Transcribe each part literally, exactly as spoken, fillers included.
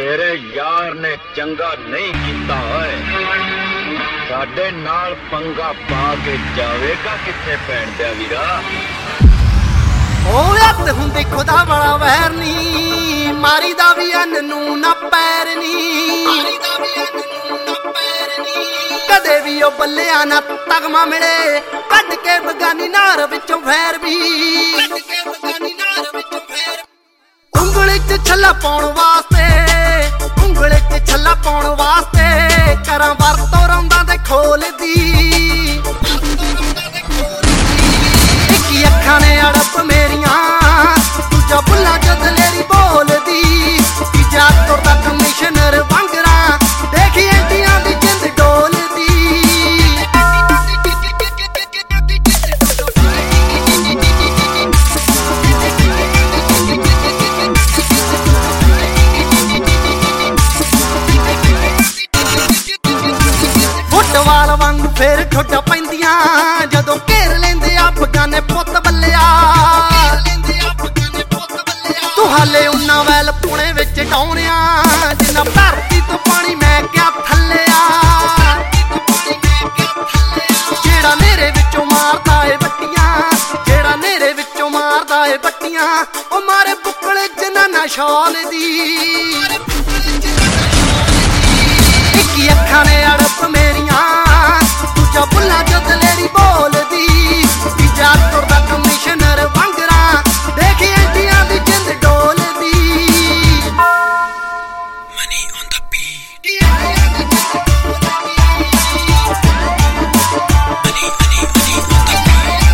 तेरे यार ने चंगा नहीं कीता होए साडे नाल पंगा पा के जावेगा किथे पैण दिया वीरा ओ हत्थ हुंदे खुदा वाला वैर नी मारी दा भी अन नू ना पैर नी मारी दा भी अन नू ना पैर नी कदे भी ओ बल्लिया ना तगमा मिले कट के बगानी नार विचों फैर भी कट के बगानी नार विचों फैर ਉਂਗਲੀ ਚ ਛੱਲਾ ਪਾਉਣ ਵਾਸਤੇ ਉਂਗਲੀ ਚ ਛੱਲਾ ਪਾਉਣ ਵਾਸਤੇ ਕਰਾਂ ਵਰਤੋਂ ਰੌਂਦਾਂ ਤੇ ਖੋਲਦੀ ਇੱਕੀ ਅੱਖਾਂ ਨੇ ਅੜਪ ਮੇਰੀਆਂ ਦੂਜਾ ਬੁੱਲਾ ਜਦ ਲੈਰੀ ਬੋਲਦੀ ਤੀਜਾ ਤੁਰਦਾ ਕਮਿਸ਼ਨਰ ਵਾਂਗਰਾਂ ਦੇਖੀ ਐਂਟੀਆਂ ਦੀ ਜਿੰਦ ਡੋਲਦੀ ਫੁੱਟਵਾਲ ਵਾਂਗੂ ਫੇਰ ਠੁੱਡ ਪੈਂਦੀਆਂ ਜਦੋਂ ਘੇਰ ਲੈਂਦੇ ਆ ਬਗਾਨੇ ਪੁੱਤ ਬੱਲਿਆ ਤੂੰ ਹਾਲੇ ਉਹਨਾਂ ਵੈਲ ਪੁਣੇ ਵਿੱਚ ਡਾਉਣਿਆ ਜਿੰਨਾ ਧਰਤੀ ਤੋਂ ਪਾਣੀ ਮੈਂ ਕਿਆ ਥੱਲਿਆ ਜਿਹੜਾ ਨੇਰੇ ਵਿੱਚੋਂ ਮਾਰਦਾ ਏ ਬੱਟੀਆਂ ਜਿਹੜਾ ਨੇਰੇ ਵਿੱਚੋਂ ਮਾਰਦਾ ਏ ਬੱਟੀਆਂ ਉਹ ਮਾਰੇ ਬੁੱਕਲੇ ਜਿੰਨਾ ਨਾ ਸ਼ਾਲ ਦੀ ਇੱਕੀ ਅੱਖਾਂ ਨੇ ਅੜਪ ਮੇਰੀਆਂ ਦੂਜਾ ਬੁੱਲਾ ਜਦ ਲੈਰੀ ਬੋਲਦੀ ਤੀਜਾ ਤੁਰਦਾ ਕਮਿਸ਼ਨਰ ਵਾਂਗਰਾਂ ਦੇਖੀ ਐਂਟੀਆਂ ਦੀ ਜਿੰਦ ਡੋਲਦੀ money on the beat money money money on the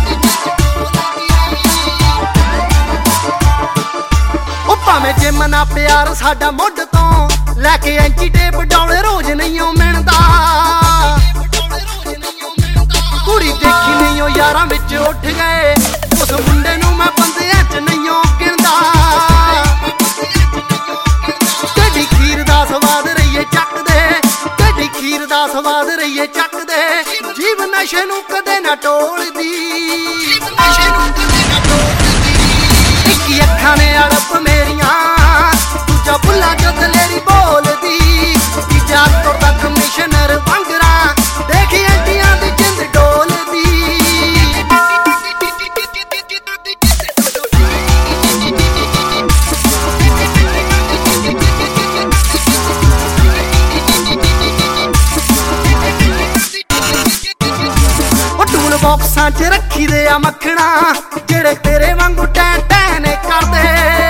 beat ਉਹ ਭਾਵੇਂ ਜਿਮ ਨਾ ਪਿਆਰ ਸਾਡਾ ਮੁੱਢ ਤੋਂ ਲੈ ਕੇ ਐਂਟੀ ਟੇਪ ਡਾਉਣੇ ਰੋਜ਼ ਨਹੀਂ ਓ ਮਿਣਦਾ ਕੁੜੀ ਦੇਖੀ ਨਹੀਂ ਓ ਯਾਰਾਂ ਵਿੱਚ ਉੱਠ ਗਏ ਉਸ ਮੁੰਡੇ ਨੂੰ ਮੈਂ ਬੰਦਿਆਂ ਚ ਨਹੀਂ ਓ ਗਿਣਦਾ ਤੇਰੀ ਖੀਰ ਦਾ ਸਵਾਦ ਰਹੀਏ ਚੱਕਦੇ ਤੇਰੀ ਖੀਰ ਦਾ ਸਵਾਦ ਰਹੀਏ ਚੱਕਦੇ ਜੀਵ ਨਸ਼ੇ ਨੂੰ ਕਦੇ ਨਾ ਟੋਲਦੀ ਇੱਕੀ ਅੱਖਾਂ ਨੇ ਅੜਪ ਮੇਰੀਆਂ ਦੂਜਾ ਬੁੱਲਾ ਜਦ ਲੈਰੀ ਬੋਲਦੀ ਤੀਜਾ ਤੁਰਦਾ ਕਮਿਸ਼ਨਰ ਵਾਂਗਰਾਂ ਦੇਖੀ ਐਂਟੀਆਂ ਦੀ ਜਿੰਦ ਡੋਲਦੀ ਉਹ ਟੂਲ ਬਾਕਸਾਂ ਚ ਰੱਖੀ ਦੇ ਆ ਮੱਖਣਾ ਜਿਹੜੇ ਤੇਰੇ ਵਾਂਗੂ ਟੈਂ ਟੈਂ ਨੇ ਕਰਦੇ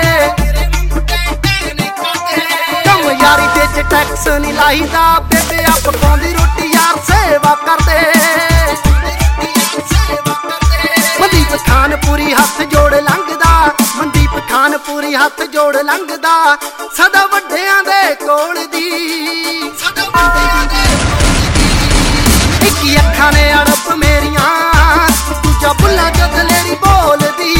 ਯਾਰੀ ਤੇ ਚ ਟੈਕਸ ਨਹੀਂ ਲਾਈਦਾ ਬੇਬੇ ਆ ਪਕਾਉਂਦੀ ਰੋਟੀ ਯਾਰ ਸੇਵਾ ਕਰਦੇ ਮਨਦੀਪ ਖਾਨ ਪੂਰੀ ਹੱਥ ਜੋੜ ਲੰਘਦਾ ਮਨਦੀਪ ਖਾਨ ਪੂਰੀ ਹੱਥ ਜੋੜ ਲੰਘਦਾ ਸਦਾ ਵੱਡਿਆਂ ਦੇ ਕੋਲ ਦੀ ਸਦਾ ਵੱਡਿਆਂ ਦੇ ਇੱਕੀ ਅੱਖਾਂ ਨੇ ਅੜਪ ਮੇਰੀਆਂ ਦੂਜਾ ਬੁੱਲਾ ਜਦ ਲੈਰੀ ਬੋਲਦੀ